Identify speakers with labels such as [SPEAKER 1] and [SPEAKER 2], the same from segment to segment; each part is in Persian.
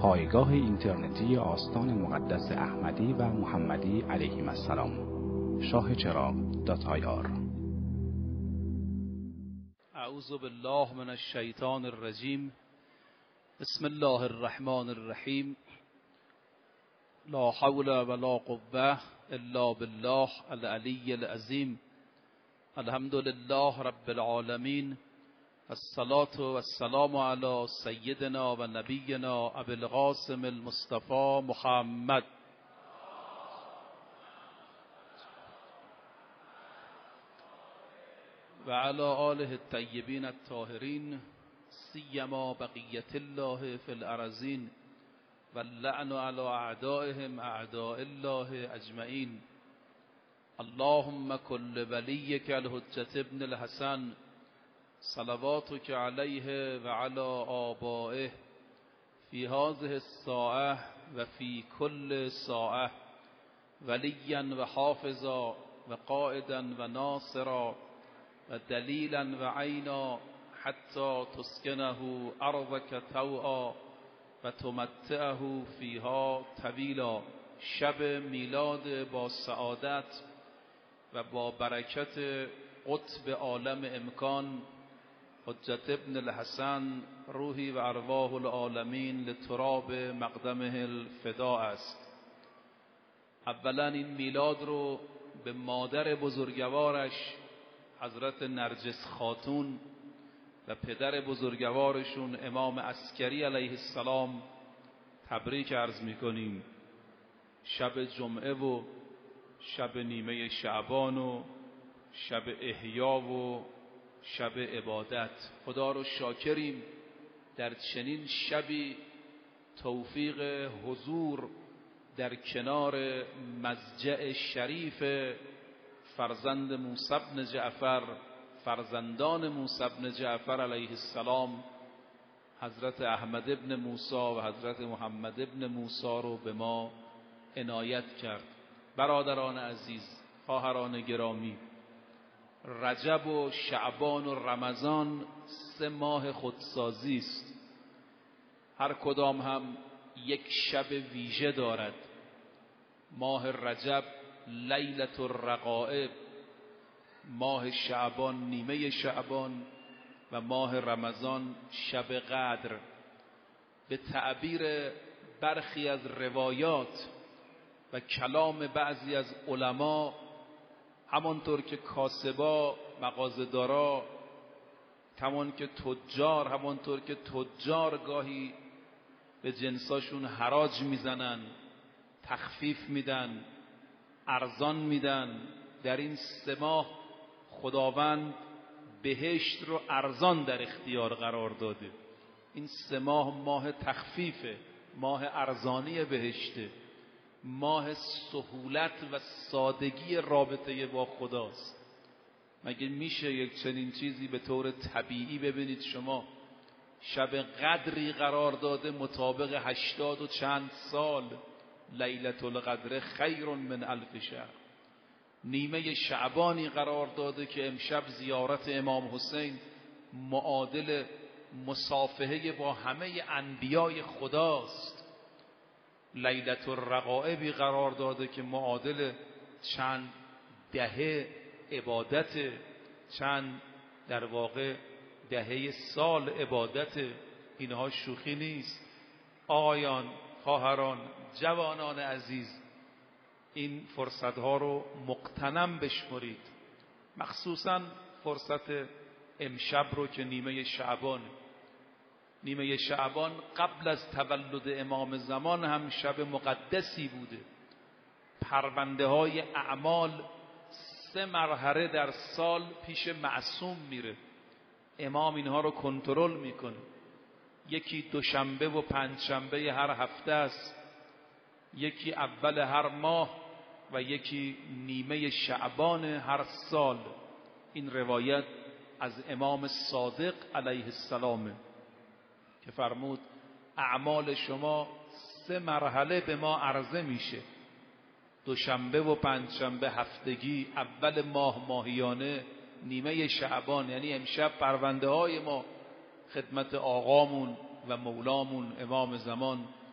[SPEAKER 1] پایگاه اینترنتی آستان مقدس احمدی و محمدی علیهم السلام. شاهچراغ.ir.
[SPEAKER 2] اعوذ بالله من الشیطان الرجیم. بسم الله الرحمن الرحیم. لا حول ولا قوة الا بالله العلی العظیم. الحمد لله رب العالمین. الصلاة والسلام على سیدنا و نبینا ابی القاسم المصطفى محمد و علی آله الطیبین الطاهرین، سیما بقیت الله فی الارضین و اللعن علی اعدائهم اعداء الله اجمعین. اللهم کل ولیک الحجة ابن الحسن صلواتك علیه و علی آبائه فی هذه الساعة و فی کل ساعة ولیا و حافظا و قائدا و ناصرا و دلیلا و عینا حتی تسکنه ارضک طوعا و تمتعه فیها طویلا. شب میلاد با سعادت و با برکت قطب عالم امکان حجت ابن الحسن روحی و ارواح العالمین لتراب مقدمه الفدا است. اولا این میلاد رو به مادر بزرگوارش حضرت نرجس خاتون و پدر بزرگوارشون امام عسکری علیه السلام تبریک عرض میکنیم. شب جمعه و شب نیمه شعبان و شب احیا و شب عبادت. خدا رو شاکریم در چنین شبی توفیق حضور در کنار مضجع شریف فرزند موسی بن جعفر، فرزندان موسی بن جعفر علیه السلام، حضرت احمد ابن موسی و حضرت محمد ابن موسی رو به ما عنایت کرد. برادران عزیز، خواهران گرامی، رجب و شعبان و رمضان 3 ماه خودسازی است. هر کدام هم یک شب ویژه دارد. ماه رجب لیلة الرقائب، ماه شعبان نیمه شعبان و ماه رمضان شب قدر. به تعبیر برخی از روایات و کلام بعضی از علما، همانطور که کاسبا، مغازه‌دارا، همانطور که تجار گاهی به جنساشون حراج میزنن، تخفیف میدن، ارزان میدن، در این 3 ماه خداوند بهشت رو ارزان در اختیار قرار داده. این 3 ماه ماه تخفیفه، ماه ارزانی بهشته، ماه سهولت و سادگی رابطه با خداست. مگه میشه یک چنین چیزی به طور طبیعی ببینید؟ شما شب قدری قرار داده مطابق 80 و چند سال، لیلة القدر خیر من 1000 شهر. نیمه شعبانی قرار داده که امشب زیارت امام حسین معادل مصافحه با همه انبیای خداست. لیلة الرقائبی قرار داده که معادل چند دهه عبادت، چند در واقع دهه سال عبادت. اینها شوخی نیست. آقایان، خواهران، جوانان عزیز، این فرصتها رو مغتنم بشمرید، مخصوصا فرصت امشب رو که نیمه شعبان. نیمه شعبان قبل از تولد امام زمان هم شب مقدسی بوده. پرونده های اعمال 3 مرحله در سال پیش معصوم میره. امام اینها رو کنترل میکنه. یکی دوشنبه و پنجشنبه هر هفته است، یکی اول هر ماه و یکی نیمه شعبان هر سال. این روایت از امام صادق علیه السلامه که فرمود اعمال شما 3 مرحله به ما عرضه میشه: دوشنبه و پنجشنبه هفتگی، اول ماه ماهیانه، نیمه شعبان. یعنی امشب پرونده های ما خدمت آقامون و مولامون امام زمان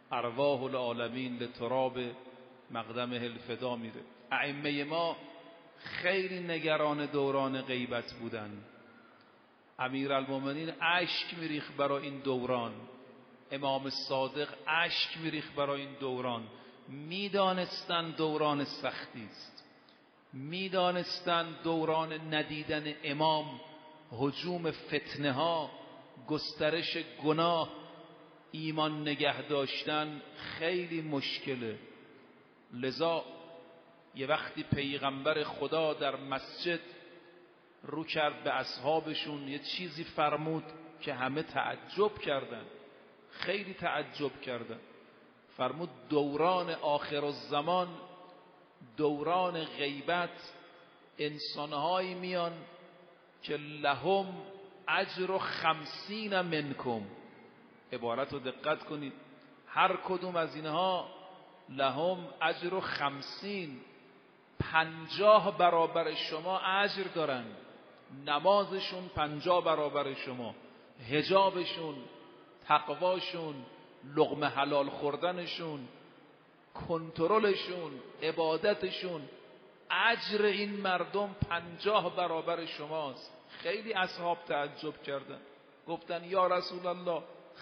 [SPEAKER 2] ارواح العالمین لتراب مقدمه الفدا میره. ائمه ما خیلی نگران دوران غیبت بودن. امیرالمومنین اشک میریخت برای این دوران، امام صادق اشک میریخت برای این دوران. میدانستن دوران سختی است، میدانستن دوران ندیدن امام، هجوم فتنه ها، گسترش گناه، ایمان نگه داشتن خیلی مشکله. لذا یه وقتی پیغمبر خدا در مسجد رو کرد به اصحابشون، یه چیزی فرمود که همه تعجب کردن، خیلی تعجب کردن. فرمود دوران آخر الزمان، دوران غیبت، انسانهایی میان که لهم اجر 50 منکم. عبارت رو دقت کنید، هر کدوم از اینها لهم اجر 50 برابر شما اجر دارن. نمازشون 50 برابر شما، حجابشون، تقواشون، لقمه حلال خوردنشون، کنترلشون، عبادتشون، اجر این مردم 50 برابر شماست. خیلی اصحاب تعجب کردن، گفتن یا رسول الله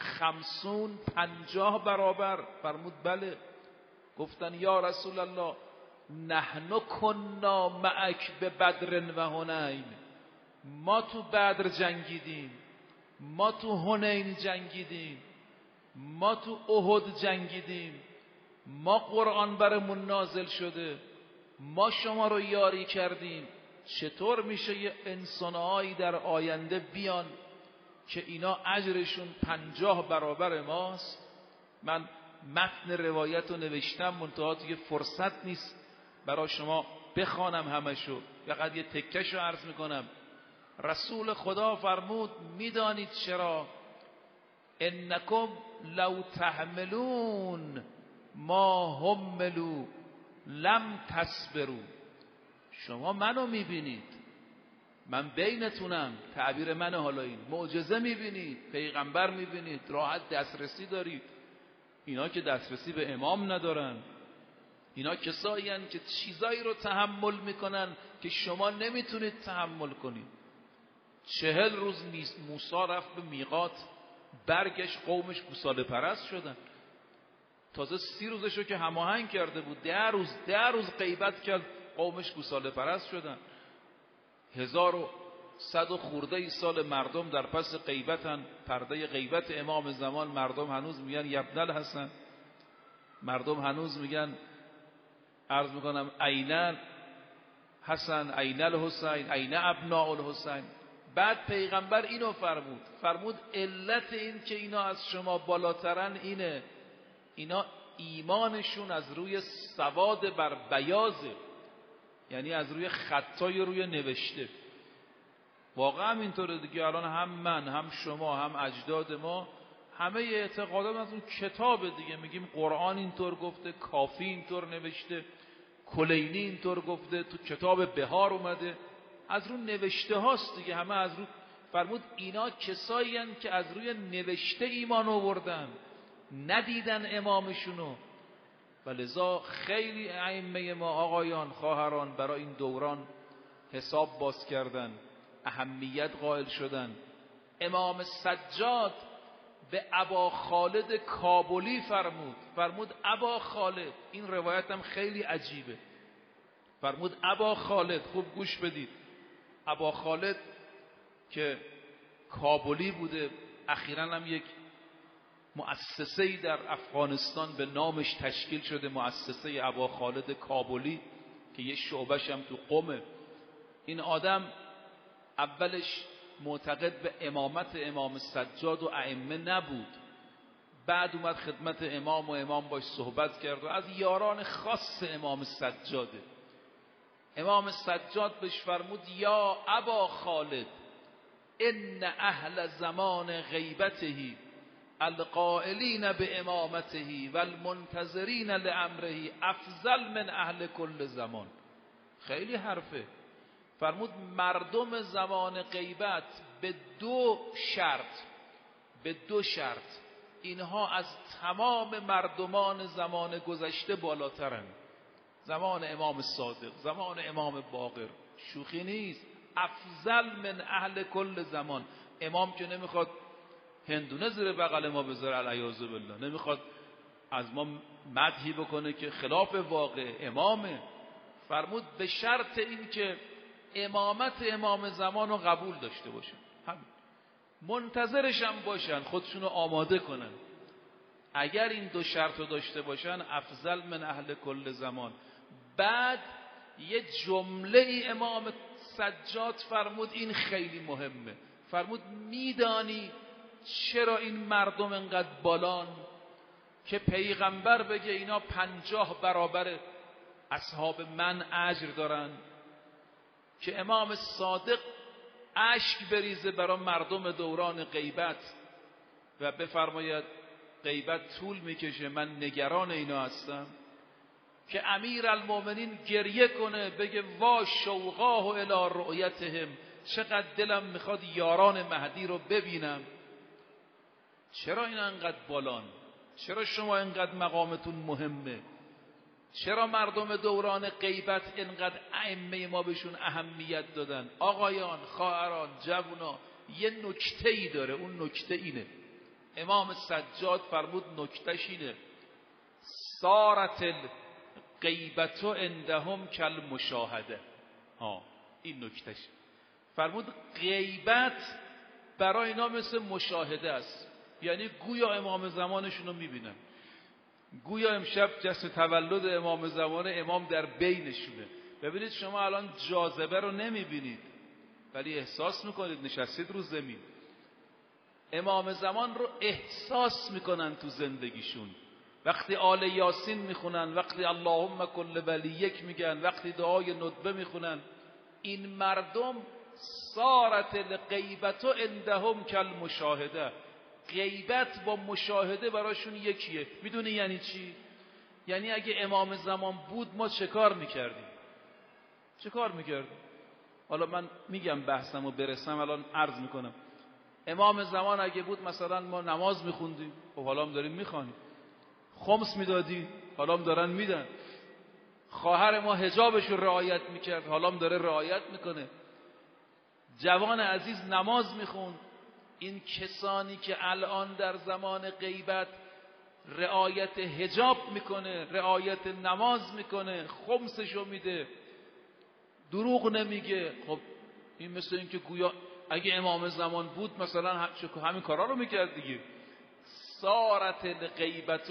[SPEAKER 2] 50 برابر؟ فرمود بله. گفتن یا رسول الله نحن کنا معک به بدر و هنین، ما تو بدر جنگیدیم، ما تو هنین جنگیدیم، ما تو احد جنگیدیم، ما قرآن برمون نازل شده، ما شما رو یاری کردیم. چطور میشه یه انسانهایی در آینده بیان که اینا اجرشون 50 برابر ماست؟ من متن روایت رو نوشتم، منتها دیگه فرصت نیست برای شما بخوانم همشو، فقط یه تکهشو عرض میکنم. رسول خدا فرمود میدانید چرا؟ انکم لو تحملون ما حملوا لم تصبروا. شما منو میبینید، من بینتونم، تعبیر منه، حالا این معجزه میبینید، پیغمبر میبینید، راحت دسترسی دارید. اینا که دسترسی به امام ندارن، اینا کسایی هستند که چیزایی رو تحمل میکنن که شما نمیتونید تحمل کنید. 40 روز موسی رفت به میقات، برگشت قومش گوساله پرست شدن. تازه 30 روزشو که هماهنگ کرده بود، 10 روز غیبت کرد، قومش گوساله پرست شدن. 1100 خورده سال مردم در پس غیبتن، پرده غیبت امام زمان. مردم هنوز میگن یبن الحسن، مردم هنوز میگن، عرض میکنم، عین حسن، عین الحسین، عین ابناء الحسین. بعد پیغمبر اینو فرمود علت این که اینا از شما بالاترن اینه، اینا ایمانشون از روی سواد بر بیاضه، یعنی از روی خطای روی نوشته. واقعا اینطوره دیگه. الان هم من، هم شما، هم اجداد ما، همه اعتقادات از اون کتاب دیگه. میگیم قرآن اینطور گفته، کافی اینطور نوشته، کلینی اینطور گفته، تو کتاب بهار اومده، از رو نوشته هاست دیگه. همه از رو. فرمود اینا کسایی هستند که از روی نوشته ایمان آوردن، ندیدن امامشونو. و لذا خیلی ائمه ما، آقایان، خواهران، برای این دوران حساب باز کردن، اهمیت قائل شدن. امام سجاد به ابا خالد کابلی فرمود ابا خالد، این روایت هم خیلی عجیبه. فرمود ابا خالد، خوب گوش بدید، ابا خالد که کابلی بوده، اخیراً هم یک مؤسسه‌ای در افغانستان به نامش تشکیل شده، مؤسسه ابا خالد کابلی، که یه شعبش هم تو قم. این آدم اولش معتقد به امامت امام سجاد و ائمه نبود، بعد اومد خدمت امام و امام باش صحبت کرد و از یاران خاص امام سجاده. امام سجاد بهش فرمود یا ابا خالد ان اهل زمان غیبته القائلین به امامته و المنتظرین لامره افضل من اهل کل زمان. خیلی حرفه. فرمود مردم زمان غیبت به دو شرط اینها از تمام مردمان زمان گذشته بالاترن. زمان امام صادق، زمان امام باقر، شوخی نیست. افضل من اهل کل زمان. امام که نمیخواد هندونه زیر بغل ما بذاره العیاذ بالله، نمیخواد از ما مدحی بکنه که خلاف واقع. امامه، فرمود به شرط این که امامت امام زمان رو قبول داشته باشن، همین، منتظرش هم باشن، خودشونو آماده کنن. اگر این دو شرط رو داشته باشن افضل من اهل کل زمان. بعد یه جمله امام سجاد فرمود این خیلی مهمه، فرمود میدانی چرا این مردم انقدر بالان که پیغمبر بگه اینا 50 برابر اصحاب من اجر دارن، که امام صادق اشک بریزه برای مردم دوران غیبت و بفرماید غیبت طول میکشه من نگران اینا هستم، که امیرالمومنین گریه کنه بگه وا شوقاه الی رؤیتهم، چقدر دلم میخواد یاران مهدی رو ببینم. چرا این انقدر بالان؟ چرا شما انقدر مقامتون مهمه؟ چرا مردم دوران غیبت انقدر ائمه ما بهشون اهمیت دادن؟ آقایان، خواهران، جوونا، یه نکته‌ای داره، اون نکته اینه. امام سجاد فرمود نکتهش اینه: صارت الغیبت عندهم کالمشاهده. این نکتهش. فرمود غیبت برای اینا مثل مشاهده است، یعنی گویا امام زمانشون رو میبینن، گویا امشب جشن تولد امام زمان امام در بینشونه. ببینید شما الان جاذبه رو نمیبینید ولی احساس میکنید، نشستید رو زمین، امام زمان رو احساس میکنن تو زندگیشون. وقتی آل یاسین میخونن، وقتی اللهم کل ولیک میگن، وقتی دعای ندبه میخونن، این مردم صارت الغیبت عندهم کالمشاهده. غیبت با مشاهده براشون یکیه. میدونی یعنی چی؟ یعنی اگه امام زمان بود ما چه کار میکردیم؟ چه کار میکردیم؟ حالا من میگم بحثمو برسم الان عرض میکنم. امام زمان اگه بود مثلا ما نماز میخوندیم، خب حالا هم داریم میخوانیم. خمس میدادیم، حالا هم دارن میدن. خواهر ما حجابش رو رعایت میکرد، حالا هم داره رعایت میکنه. جوان عزیز نماز میخوند. این کسانی که الان در زمان غیبت رعایت حجاب میکنه، رعایت نماز میکنه، خمسشو میده، دروغ نمیگه، خب این مثل این که گویا اگه امام زمان بود مثلا همین کارا رو میکرد دیگه. صارت الغیبت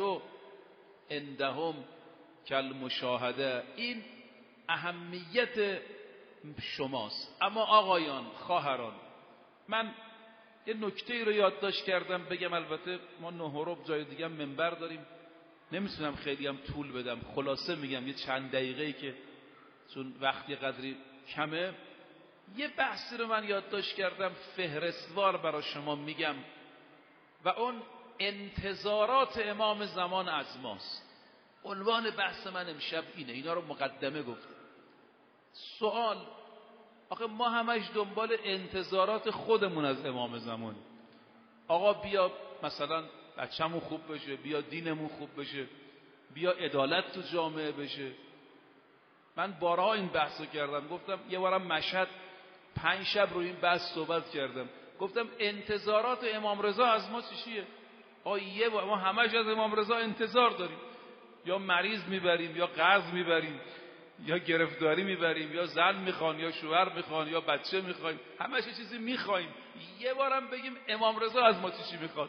[SPEAKER 2] عندهم کالمشاهده. این اهمیت شماست. اما آقایان، خواهران، من یه نکته رو یادداشت کردم بگم. البته ما 9:15 جای دیگه منبر داریم، نمیتونم خیلی هم طول بدم، خلاصه میگم یه چند دقیقه‌ای که چون وقتی قدری کمه. یه بحثی رو من یادداشت کردم فهرستوار برای شما میگم و اون انتظارات امام زمان از ماست. عنوان بحث من امشب اینه، اینا رو مقدمه گفتم. سوال: آخه ما همش دنبال انتظارات خودمون از امام زمان. آقا بیا مثلا بچه‌مون خوب بشه، بیا دینمون خوب بشه، بیا عدالت تو جامعه بشه. من بارها این بحثو کردم، گفتم یه بارم مشهد 5 شب روی این بحث صحبت کردم، گفتم انتظارات امام رضا از ما چیه؟ ما همش از امام رضا انتظار داریم، یا مریض میبریم، یا قرض میبریم، یا گرفتاری میبریم، یا زن میخوان، یا شوهر میخوان، یا بچه میخوایم، همش چیزی میخوایم. یه بارم بگیم امام رضا از ما چی میخواد؟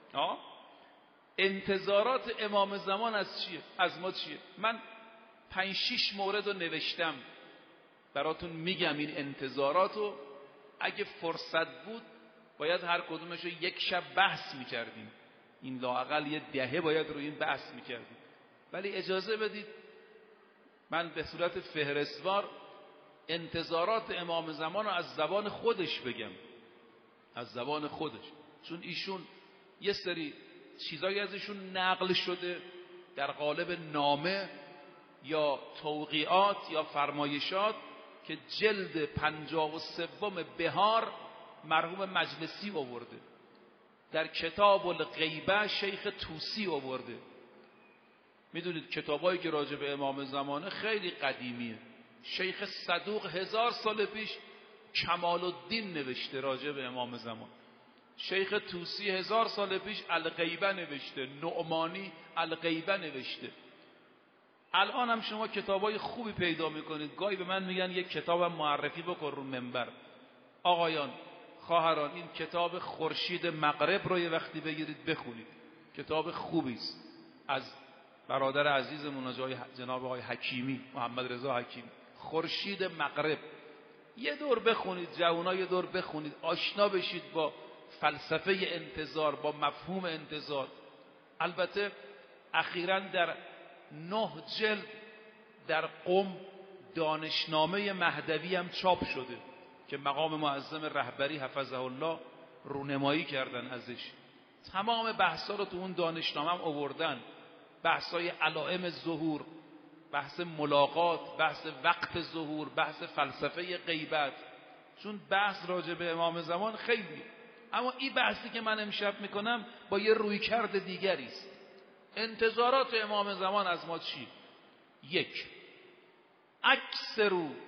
[SPEAKER 2] انتظارات امام زمان از ما چیه؟ من 5-6 مورد رو نوشتم براتون میگم. این انتظاراتو اگه فرصت بود باید هر کدومش رو یک شب بحث میکردیم، این لااقل یه دهه باید روی این بحث میکردیم. ولی اجازه بدید من به صورت فهرستوار انتظارات امام زمان رو از زبان خودش بگم، از زبان خودش، چون ایشون یه سری چیزایی ازشون نقل شده در قالب نامه یا توقیعات یا فرمایشات که جلد 53 بهار مرحوم مجلسی آورده. در کتاب الغیبه شیخ طوسی آورده. میدونید کتابایی که راجع به امام زمانه خیلی قدیمیه. شیخ صدوق 1000 سال پیش کمال الدین نوشته راجع به امام زمان. شیخ طوسی 1000 سال پیش الغیبه نوشته. نعمانی الغیبه نوشته. الان هم شما کتابای خوبی پیدا میکنید. گاهی به من میگن یک کتابم معرفی بکن رو منبر. آقایان، خواهران، این کتاب خورشید مغرب رو یه وقتی بگیرید بخونید. کتاب خوبی است از برادر عزیزمون جناب آقای حکیمی، محمد رضا حکیمی. خورشید مغرب یه دور بخونید، جوونا یه دور بخونید، آشنا بشید با فلسفه انتظار، با مفهوم انتظار. البته اخیراً در 9 جلد در قم دانشنامه مهدوی هم چاپ شده که مقام معظم رهبری حفظه الله رونمایی کردن ازش. تمام بحثا رو تو اون دانشنامه هم آوردن. بحثای علائم ظهور، بحث ملاقات، بحث وقت ظهور، بحث فلسفه غیبت. چون بحث راجع به امام زمان خیلی، اما این بحثی که من امشب میکنم با یه رویکرد دیگری است. انتظارات امام زمان از ما چی؟ 1. اکثروا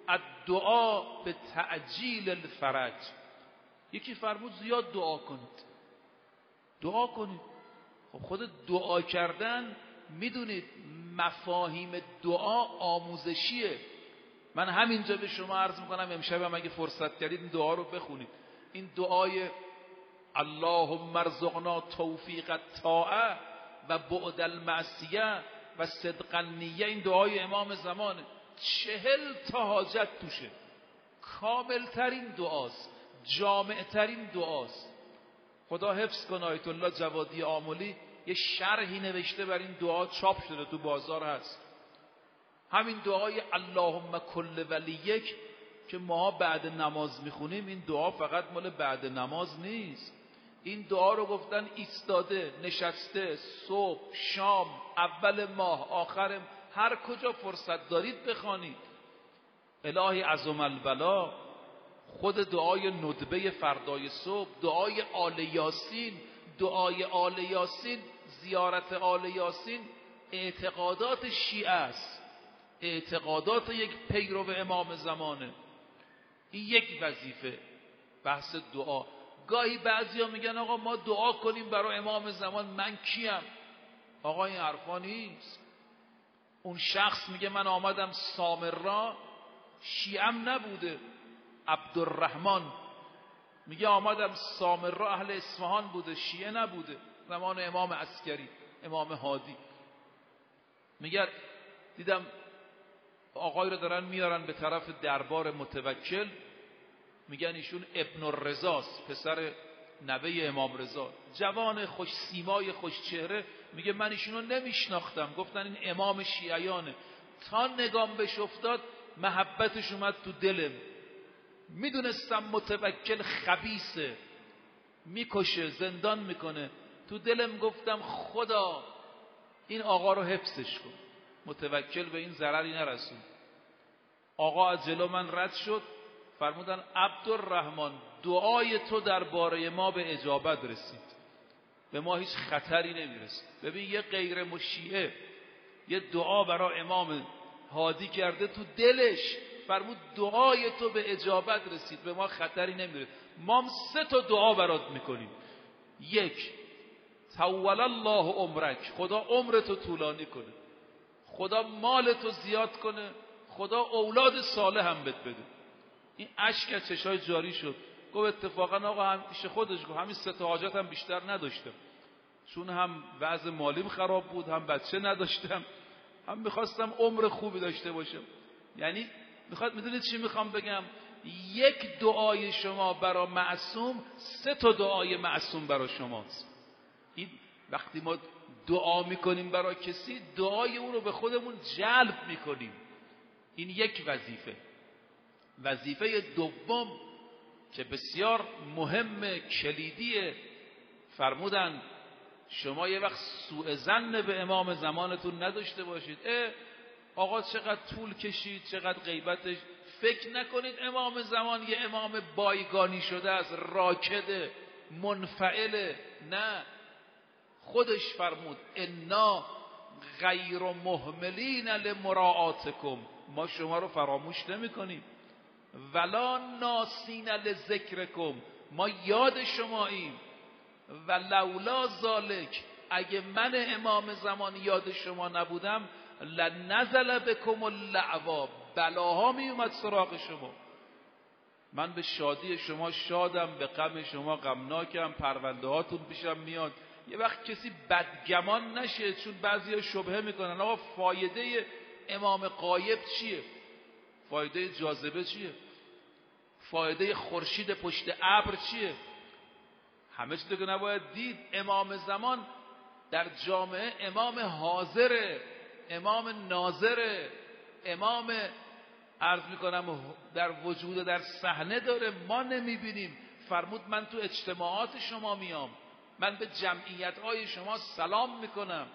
[SPEAKER 2] الدعا به تعجیل الفرج. یکی فرمود زیاد دعا کنید. دعا کنید. خب خود دعا کردن میدونید مفاهیم دعا آموزشیه. من همینجا به شما عرض میکنم امشب هم اگه فرصت کردید این دعا رو بخونید. این دعای اللهم ارزقنا توفیق الطاعه و بعد المعصیه و صدق النیه، این دعای امام زمانه. 40 تا حاجت توشه. کامل ترین دعاست، جامع ترین دعاست. خدا حفظ کنه آیت الله جوادی آملی یه شرحی نوشته بر این دعا، چاپ شده تو بازار هست. همین دعای اللهم کل ولیک که ما بعد نماز میخونیم، این دعا فقط مال بعد نماز نیست. این دعا رو گفتن ایستاده، نشسته، صبح، شام، اول ماه، آخر، هر کجا فرصت دارید بخوانید. الهی عظم البلا، خود دعای ندبه فردای صبح، دعای آل یاسین. دعای آل یاسین، زیارت آل یاسین اعتقادات شیعه است، اعتقادات یک پیرو امام زمانه. این یک وظیفه، بحث دعا. گاهی بعضیا میگن آقا ما دعا کنیم برای امام زمان. من کیم؟ آقا این حرفا نیست. اون شخص میگه من آمدم سامرا، شیعم نبوده. عبدالرحمن میگه آمدم سامرا، اهل اصفهان بوده، شیعه نبوده. زمان امام عسکری، امام هادی. میگه دیدم آقای رو دارن میارن به طرف دربار متوکل، میگن ایشون ابن الرضاست، پسر نوه امام رضا، جوان خوش سیمای خوش چهره. میگه من ایشونو نمیشناختم، گفتن این امام شیعیانه. تا نگام بهش افتاد محبتش اومد تو دلم. میدونستم متوکل خبیثه، میکشه، زندان میکنه. تو دلم گفتم خدا این آقا رو حفظش کن، متوکل به این ضرری نرسون. آقا از جلو من رد شد، فرمودن عبدالرحمن دعای تو درباره ما به اجابت رسید، به ما هیچ خطری نمیرسید. ببین یه غیر مشیعه یه دعا برای امام هادی کرده، تو دلش فرمود دعای تو به اجابت رسید، به ما خطری نمیرسید. ما هم 3 تا دعا برات میکنیم. 1 طول الله عمرک، خدا عمرتو طولانی کنه، خدا مالتو زیاد کنه، خدا اولاد صالح هم بهت بده. این اشک از چشای جاری شد. گفت اتفاقا آقا همیشه خودش گفت همین 3 تا حاجت هم بیشتر نداشتم، چون هم وضع مالیم خراب بود، هم بچه نداشتم، هم میخواستم عمر خوبی داشته باشم. یعنی میدونید چی میخوام بگم؟ 1 دعای شما برای معصوم 3 تا دعای معصوم برای شماست. این وقتی ما دعا میکنیم برای کسی، دعای اون رو به خودمون جلب میکنیم. این یک وظیفه. وظیفه دوم که بسیار مهم، کلیدیه، فرمودن شما یه وقت سوء ظن به امام زمانتون نداشته باشید. آقا چقدر طول کشید، چقدر غیبتش. فکر نکنید امام زمان یه امام بایگانی شده است، راکده. منفعله. نه، خودش فرمود انا غیر مهملین لمراعاتکم، ما شما رو فراموش نمی کنیم. ولا ناسین لذکرکم، ما یاد شماییم. و لولا ذالک، اگه من امام زمان یاد شما نبودم، لنزل بکم اللعوا، بلاها می اومد سراغ شما. من به شادی شما شادم، به غم شما غمناکم، پرونده هاتون پیشم میاد. یه وقت کسی بدگمان نشه، چون بعضیا شبهه میکنن آقا فایده امام غایب چیه؟ فایده جاذبه چیه؟ فایده خورشید پشت ابر چیه؟ همه چیز که نباید دید. امام زمان در جامعه امام حاضره، امام ناظره، امام عرض میکنم در وجود در صحنه داره، ما نمیبینیم. فرمود من تو اجتماعات شما میام، من به جمعیت های شما سلام میکنم.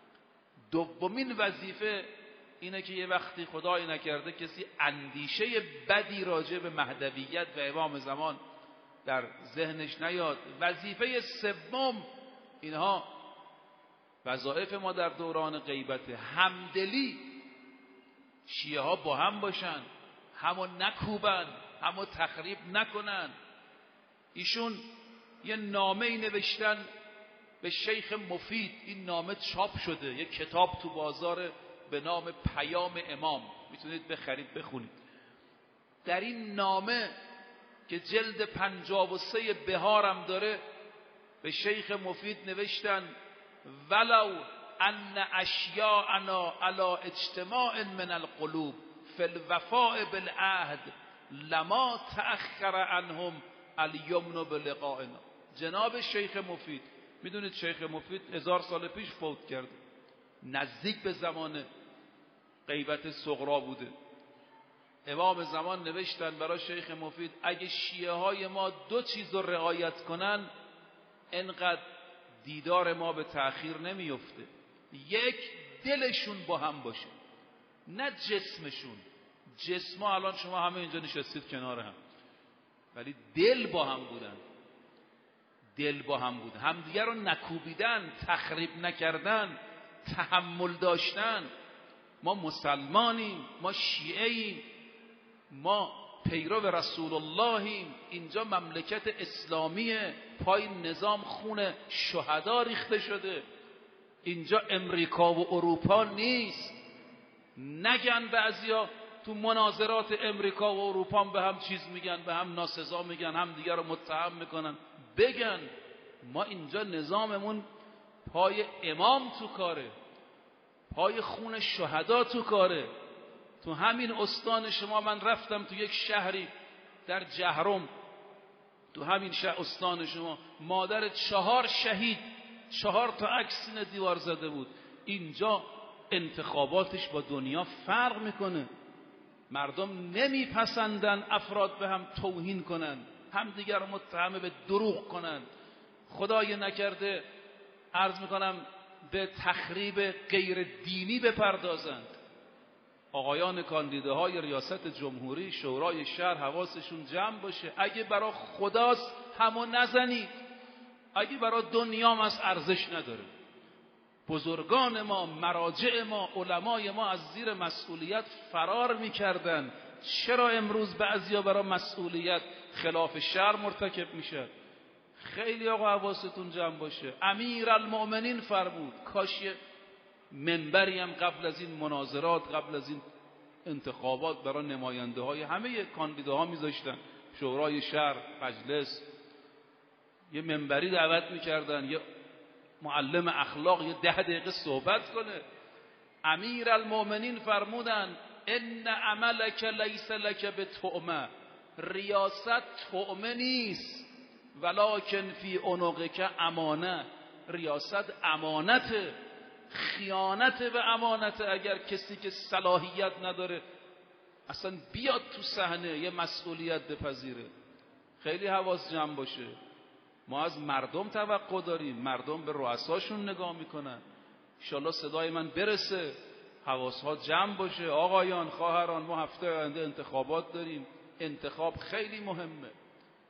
[SPEAKER 2] دومین وظیفه اینه که یه وقتی خدای نکرده کسی اندیشه بدی راجع به مهدویت و امام زمان در ذهنش نیاد. وظیفه سوم، اینها وظایف ما در دوران غیبت، همدلی. شیعه ها با هم باشن، همو نکوبن، همو تخریب نکنن. ایشون یه نامه نوشتن به شیخ مفید، این نامه چاپ شده، یه کتاب تو بازار به نام پیام امام، میتونید بخرید بخونید. در این نامه که جلد 53 بهارم داره، به شیخ مفید نوشتن ولو ان اشیاءنا علی اجتماع من القلوب فی الوفاء بالعهد لما تأخر عنهم الیمن بلقائنا. جناب شیخ مفید، میدونید شیخ مفید 1000 سال پیش فوت کرده، نزدیک به زمان غیبت صغرا بوده. امام زمان نوشتن برای شیخ مفید اگه شیعه های ما دو چیز رو رعایت کنن، انقدر دیدار ما به تأخیر نمیفته. یک، دلشون با هم باشه، نه جسمشون. جسم الان شما همه اینجا نشستید کنار هم، ولی دل با هم بودن. دل با هم بود، همدیگر رو نکوبیدن، تخریب نکردن، تحمل داشتن. ما مسلمانیم، ما شیعه‌ایم، ما پیرو رسول اللهیم. اینجا مملکت اسلامیه، پای نظام خون شهدا ریخته شده. اینجا امریکا و اروپا نیست. نگن بعضیا تو مناظرات امریکا و اروپا به هم چیز میگن، به هم ناسزا میگن، هم دیگر رو متهم میکنن. بگن ما اینجا نظاممون پای امام تو کاره، پای خون شهدا تو کاره. تو همین استان شما من رفتم تو یک شهری در جهرم، تو همین استان شما مادر 4 شهید، 4 تا عکس دیوار زده بود. اینجا انتخاباتش با دنیا فرق میکنه. مردم نمیپسندن افراد به هم توهین کنن، هم دیگر رو متهم به دروغ کنن. خدای نکرده عرض میکنم به تخریب غیر دینی بپردازند. آقایان کاندیده های ریاست جمهوری، شورای شهر حواسشون جمع باشه. اگه برای خداست همو نزنید، اگه برای دنیام از ارزش نداره. بزرگان ما، مراجع ما، علمای ما از زیر مسئولیت فرار میکردن. چرا امروز بعضیا برای مسئولیت خلاف شرع مرتکب میشه؟ خیلی آقا حواستون جمع باشه. امیرالمؤمنین فرمود کاش منبری هم قبل از این مناظرات، قبل از این انتخابات برای نماینده های همه کاندیداها میذاشتن، شورای شهر، مجلس، یه منبری دعوت میکردن، یه معلم اخلاق یه 10 دقیقه صحبت کنه. امیرالمؤمنین فرمودن ان عملک لیس لک بتؤمه، ریاست تؤمه نیست، ولکن فی عنقک امانه، ریاست امانته، خیانت به امانته. اگر کسی که صلاحیت نداره اصلا بیاد تو صحنه یه مسئولیت بپذیره. خیلی حواس جمع باشه. ما از مردم توقع داریم، مردم به رؤساشون نگاه میکنن. انشالله صدای من برسه، حواسها جمع باشه. آقایان، خواهران، ما هفته آینده انتخابات داریم. انتخاب خیلی مهمه.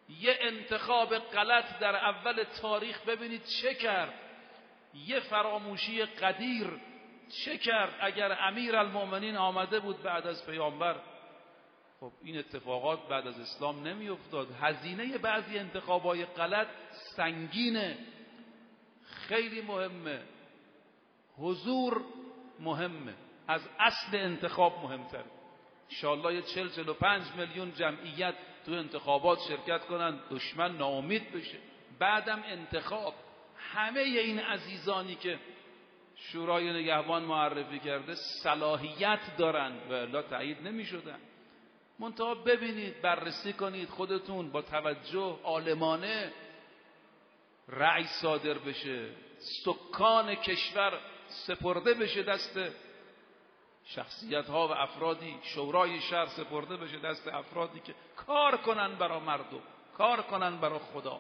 [SPEAKER 2] یه انتخاب غلط در اول تاریخ ببینید چه کرد، یه فراموشی قدیر چه کرد. اگر امیرالمؤمنین آمده بود بعد از پیامبر، خب این اتفاقات بعد از اسلام نمی افتاد. هزینه بعضی انتخابای غلط سنگینه، خیلی مهمه. حضور مهمه، از اصل انتخاب مهمتر. انشاءالله یه 40-45 میلیون جمعیت تو انتخابات شرکت کنن، دشمن ناامید بشه. بعدم انتخاب، همه این عزیزانی که شورای نگهبان معرفی کرده صلاحیت دارن و الا تایید نمی شدن. منتها ببینید، بررسی کنید خودتون، با توجه عالمانه رأی صادر بشه، سکان کشور سپرده بشه دست شخصیت ها و افرادی، شورای شهر سپرده بشه دست افرادی که کار کنن برای مردم، کار کنن برای خدا.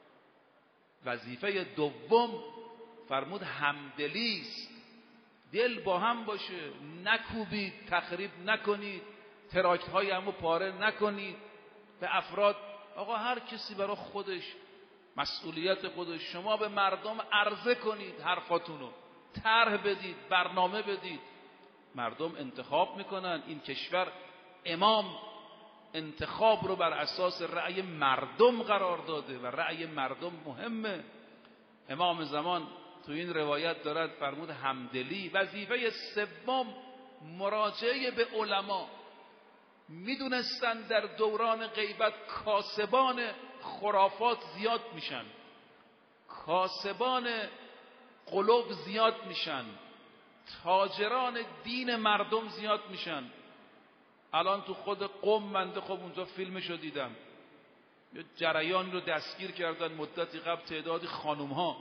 [SPEAKER 2] وظیفه دوم فرمود همدلی است، دل با هم باشه، نکوبید، تخریب نکنید، تراکت های همو پاره نکنید. به افراد، آقا هر کسی برای خودش، مسئولیت خودش. شما به مردم عرضه کنید، حرفاتونو طرح بدید، برنامه بدید. مردم انتخاب میکنن. این کشور امام انتخاب رو بر اساس رأی مردم قرار داده و رأی مردم مهمه. امام زمان تو این روایت دارد فرمود همدلی. وظیفه سوم مراجعه به علما. میدونستن در دوران غیبت کاسبان خرافات زیاد میشن، کاسبان قلوب زیاد میشن، تاجران دین مردم زیاد میشن. الان تو خود قم، بنده خب اونجا فیلمشو دیدم، یه جریان رو دستگیر کردن مدتی قبل. تعدادی خانوم ها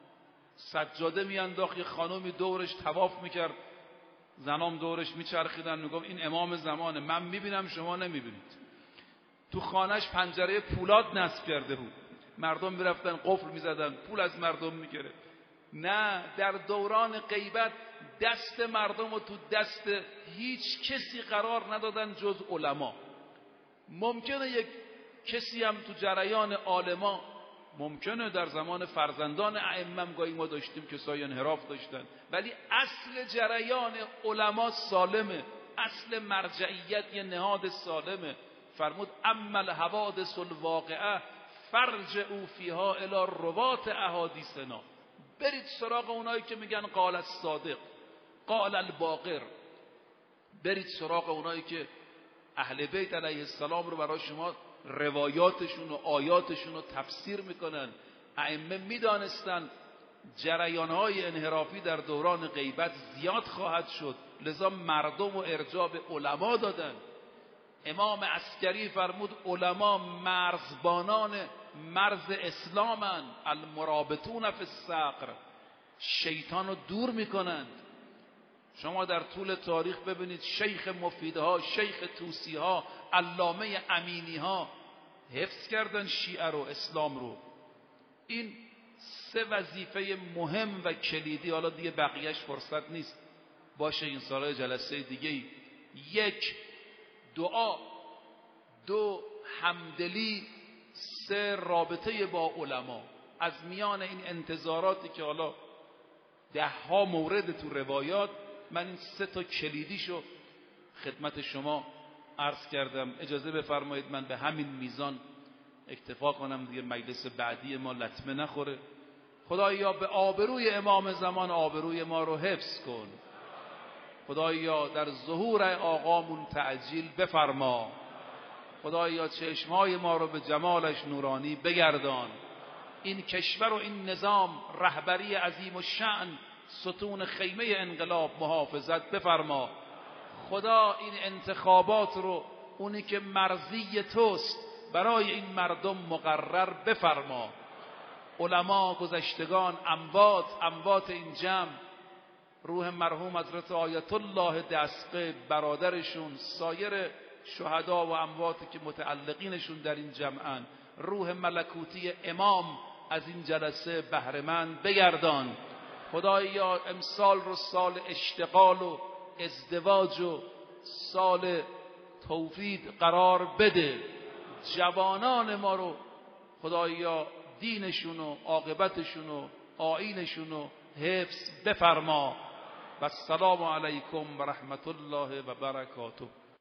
[SPEAKER 2] سجاده میانداخت، یه خانومی دورش طواف میکرد، زنام دورش میچرخیدن، میگم این امام زمانه، من میبینم شما نمیبینید. تو خانهش پنجره پولاد نصب کرده بود، مردم میرفتن قفل میزدن، پول از مردم میگرفت. نه، در دوران غیبت دست مردم رو تو دست هیچ کسی قرار ندادن جز علما. ممکنه یک کسی هم تو جریان عالما، ممکنه در زمان فرزندان ائمه گاهی ما داشتیم کسای انحراف داشتن، ولی اصل جریان علما سالمه، اصل مرجعیت یه نهاد سالمه. فرمود اما الحوادث الواقعه فرجعوا فیها الی روات احادیثنا. برید سراغ اونایی که میگن قال الصادق، قال الباقر. برید سراغ اونایی که اهل بیت علیه السلام رو برای شما روایاتشون و آیاتشون رو تفسیر میکنن. ائمه میدانستن جریانهای انحرافی در دوران غیبت زیاد خواهد شد، لذا مردم و ارجاع به علما دادن. امام عسکری فرمود علما مرزبانان مرز اسلامن، المرابطون فی الثغر، شیطان رو دور میکنند. شما در طول تاریخ ببینید شیخ مفیدها، شیخ توسیها، علامه امینیها حفظ کردن شیعه رو، اسلام رو. این سه وظیفه مهم و کلیدی، حالا دیگه بقیهش فرصت نیست باشه این سالهای جلسه دیگه. یک، دعا. دو، همدلی. سه، رابطه با علما. از میان این انتظاراتی که حالا 10 مورد تو روایات، من این 3 کلیدیشو خدمت شما عرض کردم. اجازه بفرمایید من به همین میزان اکتفا کنم دیگه، مجلس بعدی ما لطمه نخوره. خدایا به آبروی امام زمان آبروی ما رو حفظ کن. خدایا در ظهور آقامون تعجیل بفرما. خدایا چشمای ما رو به جمالش نورانی بگردان. این کشور و این نظام رهبری عظیم و شأن، ستون خیمه انقلاب محافظت بفرما. خدا این انتخابات رو، اونی که مرضی توست، برای این مردم مقرر بفرما. علما، گذشتگان، اموات این جمع، روح مرحوم حضرت آیت الله دستقه، برادرشون، سایر شهدا و امواتی که متعلقینشون در این جمعن، روح ملکوتی امام از این جلسه بهره‌مند بگردان. خدایا امسال رو سال اشتغال و ازدواج و سال توفیق قرار بده. جوانان ما رو خدایا دینشون و عاقبتشون و آیینشون رو حفظ بفرما. و السلام علیکم و رحمت الله و برکاته.